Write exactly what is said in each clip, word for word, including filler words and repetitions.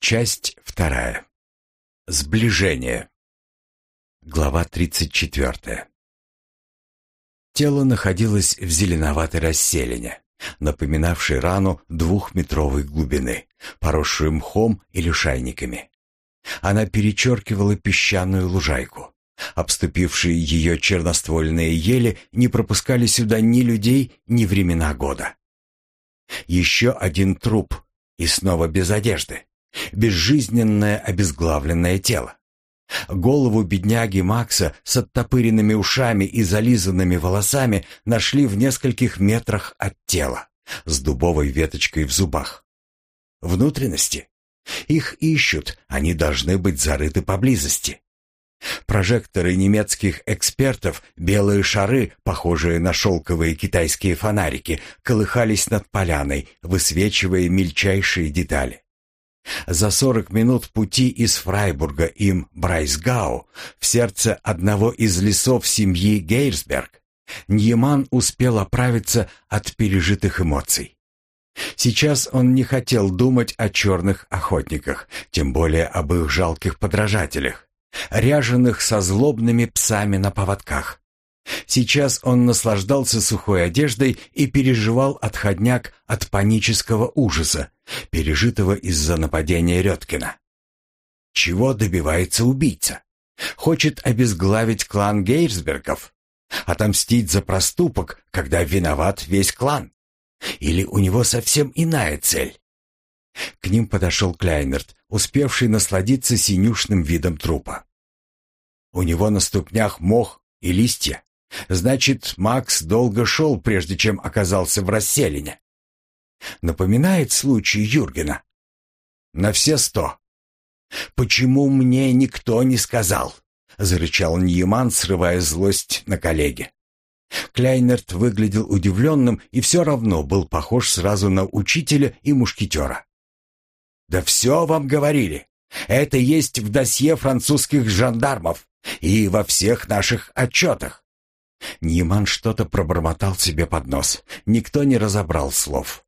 Часть вторая. Сближение. Глава тридцать четвертая. Тело находилось в зеленоватой расселине, напоминавшей рану двухметровой глубины, поросшую мхом и лишайниками. Она перечеркивала песчаную лужайку. Обступившие ее черноствольные ели не пропускали сюда ни людей, ни времена года. Еще один труп, и снова без одежды. Безжизненное обезглавленное тело. Голову бедняги Макса с оттопыренными ушами и зализанными волосами нашли в нескольких метрах от тела, с дубовой веточкой в зубах. Внутренности? Их ищут, они должны быть зарыты поблизости. Прожекторы немецких экспертов, белые шары, похожие на шелковые китайские фонарики, колыхались над поляной, высвечивая мельчайшие детали. За сорок минут пути из Фрайбурга им Брайсгау, в сердце одного из лесов семьи Гейрсберг, Ньеман успел оправиться от пережитых эмоций. Сейчас он не хотел думать о черных охотниках, тем более об их жалких подражателях, ряженых со злобными псами на поводках. Сейчас он наслаждался сухой одеждой и переживал отходняк от панического ужаса, пережитого из-за нападения Рёткина. Чего добивается убийца? Хочет обезглавить клан Гейрсбергов? Отомстить за проступок, когда виноват весь клан? Или у него совсем иная цель? К ним подошел Кляйнерт, успевший насладиться синюшным видом трупа. У него на ступнях мох и листья. Значит, Макс долго шел, прежде чем оказался в расселине. Напоминает случай Юргена. На все сто. «Почему мне никто не сказал?» — зарычал Ньеман, срывая злость на коллеге. Кляйнерт выглядел удивленным и все равно был похож сразу на учителя и мушкетера. «Да все вам говорили. Это есть в досье французских жандармов и во всех наших отчетах». Ньеман что-то пробормотал себе под нос. Никто не разобрал слов.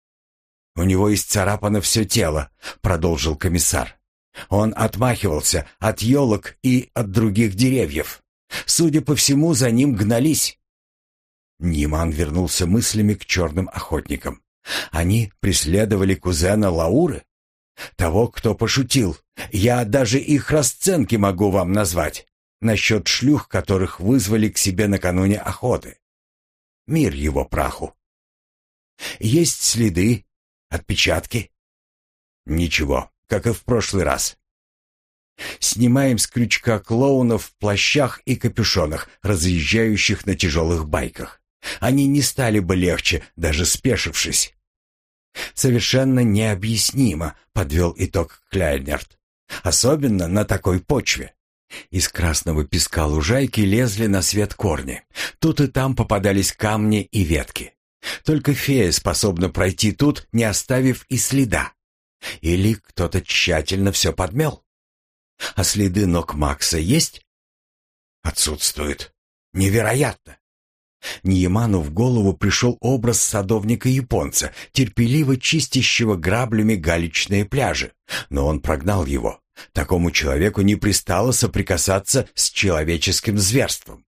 «У него исцарапано все тело», — продолжил комиссар. «Он отмахивался от елок и от других деревьев. Судя по всему, за ним гнались». Ньеман вернулся мыслями к черным охотникам. Они преследовали кузена Лауры? Того, кто пошутил. Я даже их расценки могу вам назвать. Насчет шлюх, которых вызвали к себе накануне охоты. Мир его праху. Есть следы, отпечатки? Ничего, как и в прошлый раз. Снимаем с крючка клоунов в плащах и капюшонах, разъезжающих на тяжелых байках. Они не стали бы легче, даже спешившись. Совершенно необъяснимо, подвел итог Кляйнерт. Особенно на такой почве. Из красного песка лужайки лезли на свет корни. Тут и там попадались камни и ветки. Только фея способна пройти тут, не оставив и следа. Или кто-то тщательно все подмел. А следы ног Макса есть? Отсутствуют. Невероятно. Ньеману в голову пришел образ садовника-японца, терпеливо чистящего граблями галечные пляжи, но он прогнал его. Такому человеку не пристало соприкасаться с человеческим зверством.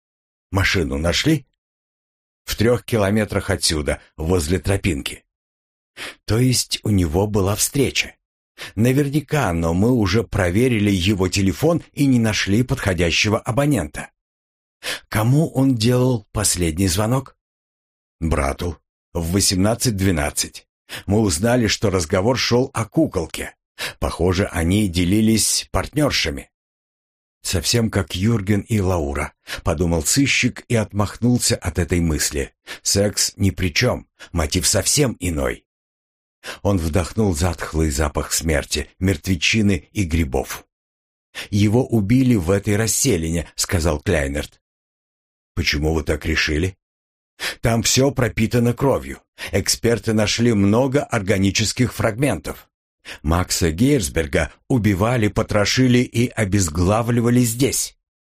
Машину нашли? В трех километрах отсюда, возле тропинки. То есть у него была встреча. Наверняка, но мы уже проверили его телефон и не нашли подходящего абонента. Кому он делал последний звонок? Брату. В восемнадцать двенадцать. Мы узнали, что разговор шел о куколке. Похоже, они делились партнершами. Совсем как Юрген и Лаура, подумал сыщик и отмахнулся от этой мысли. Секс ни при чем, мотив совсем иной. Он вдохнул затхлый запах смерти, мертвечины и грибов. «Его убили в этой расселине», — сказал Кляйнерт. «Почему вы так решили?» «Там все пропитано кровью. Эксперты нашли много органических фрагментов. Макса Гейрсберга убивали, потрошили и обезглавливали здесь».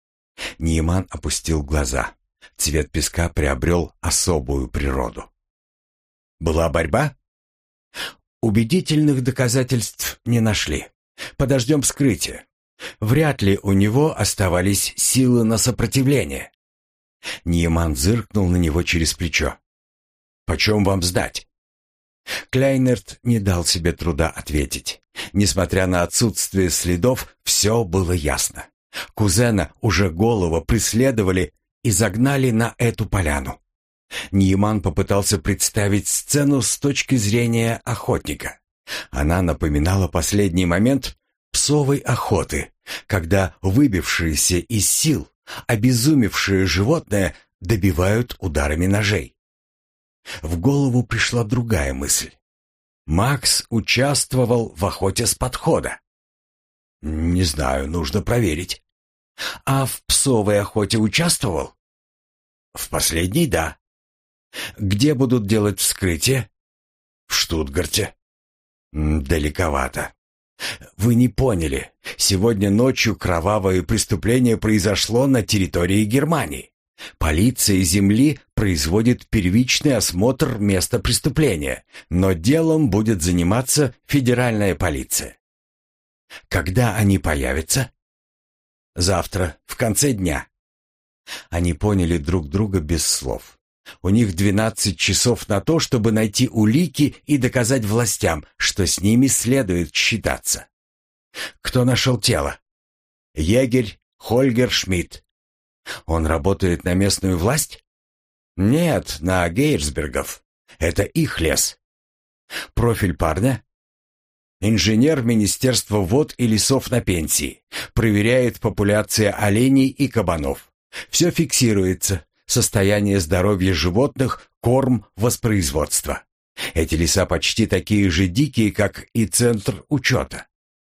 Ньеман опустил глаза. Цвет песка приобрел особую природу. «Была борьба?» Убедительных доказательств не нашли. Подождем вскрытия. Вряд ли у него оставались силы на сопротивление. Ниеман зыркнул на него через плечо. «Почем вам сдать?» Кляйнерт не дал себе труда ответить. Несмотря на отсутствие следов, все было ясно. Кузена уже голого преследовали и загнали на эту поляну. Ниеман попытался представить сцену с точки зрения охотника. Она напоминала последний момент псовой охоты, когда выбившиеся из сил, обезумевшие животное добивают ударами ножей. В голову пришла другая мысль. Макс участвовал в охоте с подхода. Не знаю, нужно проверить. А в псовой охоте участвовал? В последней — да. Где будут делать вскрытие? В Штутгарте. Далековато. Вы не поняли. Сегодня ночью кровавое преступление произошло на территории Германии. Полиция Земли производит первичный осмотр места преступления, но делом будет заниматься федеральная полиция. Когда они появятся? Завтра, в конце дня. Они поняли друг друга без слов. У них двенадцать часов на то, чтобы найти улики и доказать властям, что с ними следует считаться. Кто нашел тело? Егерь Хольгер Шмидт. Он работает на местную власть? Нет, на Гейрсбергов. Это их лес. Профиль парня? Инженер Министерства вод и лесов на пенсии. Проверяет популяция оленей и кабанов. Все фиксируется. Состояние здоровья животных, корм, воспроизводство. Эти леса почти такие же дикие, как и центр учета.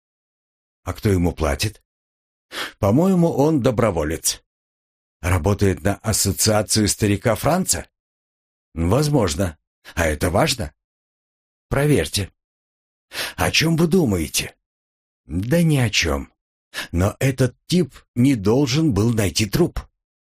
А кто ему платит? По-моему, он доброволец. Работает на ассоциацию старика Франца? Возможно. А это важно? Проверьте. О чем вы думаете? Да ни о чем. Но этот тип не должен был найти труп.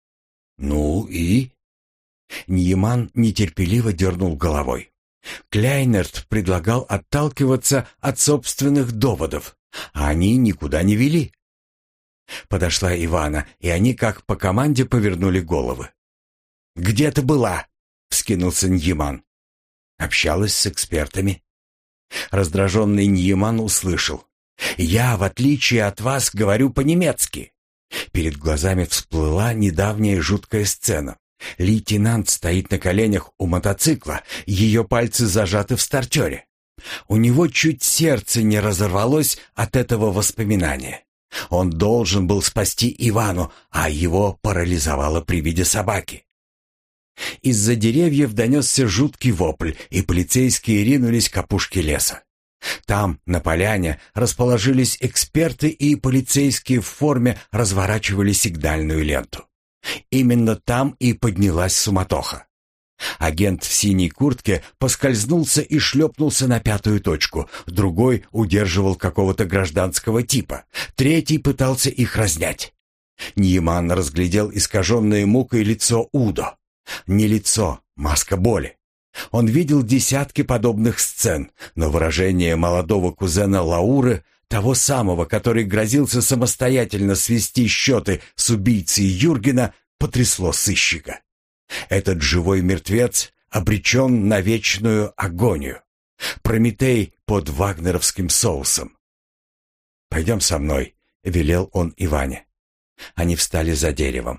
Ну и? Ниеман нетерпеливо дернул головой. Кляйнерт предлагал отталкиваться от собственных доводов, а они никуда не вели. Подошла Ивана, и они как по команде повернули головы. «Где ты была?» — вскинулся Ниеман. Общалась с экспертами. Раздраженный Ниеман услышал. «Я, в отличие от вас, говорю по-немецки». Перед глазами всплыла недавняя жуткая сцена. Лейтенант стоит на коленях у мотоцикла, ее пальцы зажаты в стартере. У него чуть сердце не разорвалось от этого воспоминания. Он должен был спасти Ивану, а его парализовало при виде собаки. Из-за деревьев донесся жуткий вопль, и полицейские ринулись к опушке леса. Там, на поляне, расположились эксперты, и полицейские в форме разворачивали сигнальную ленту. Именно там и поднялась суматоха. Агент в синей куртке поскользнулся и шлепнулся на пятую точку, другой удерживал какого-то гражданского типа, третий пытался их разнять. Ниеман разглядел искаженное мукой лицо Удо. Не лицо, маска боли. Он видел десятки подобных сцен, но выражение молодого кузена Лауры, того самого, который грозился самостоятельно свести счеты с убийцей Юргена, потрясло сыщика. Этот живой мертвец обречен на вечную агонию. Прометей под вагнеровским соусом. «Пойдем со мной», — велел он Иване. Они встали за деревом.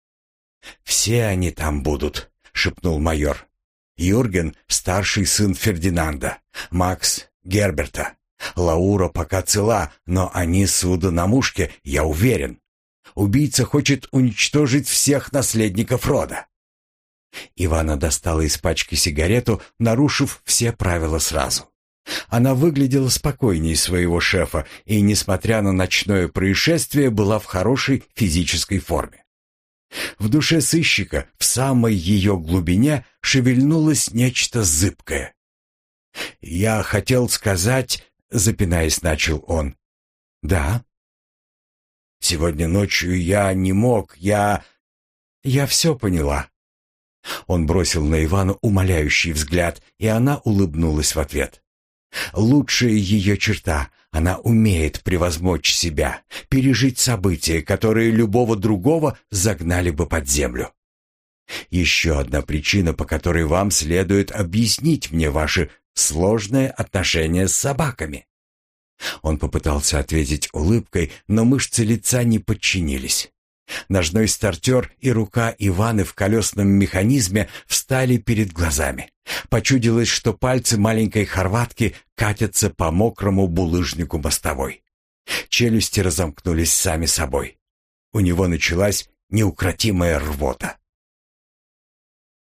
«Все они там будут», — шепнул майор. «Юрген — старший сын Фердинанда, Макс — Герберта. Лаура пока цела, но они суда на мушке, я уверен. Убийца хочет уничтожить всех наследников рода». Ивана достала из пачки сигарету, нарушив все правила сразу. Она выглядела спокойнее своего шефа и, несмотря на ночное происшествие, была в хорошей физической форме. В душе сыщика, в самой ее глубине, шевельнулось нечто зыбкое. «Я хотел сказать...» — запинаясь, начал он. «Да?» «Сегодня ночью я не мог, я... я все поняла». Он бросил на Ивану умоляющий взгляд, и она улыбнулась в ответ. Лучшая ее черта — она умеет превозмочь себя, пережить события, которые любого другого загнали бы под землю. Еще одна причина, по которой вам следует объяснить мне ваши сложные отношения с собаками. Он попытался ответить улыбкой, но мышцы лица не подчинились. Ножной стартер и рука Иваны в колесном механизме встали перед глазами. Почудилось, что пальцы маленькой хорватки катятся по мокрому булыжнику мостовой. Челюсти разомкнулись сами собой. У него началась неукротимая рвота.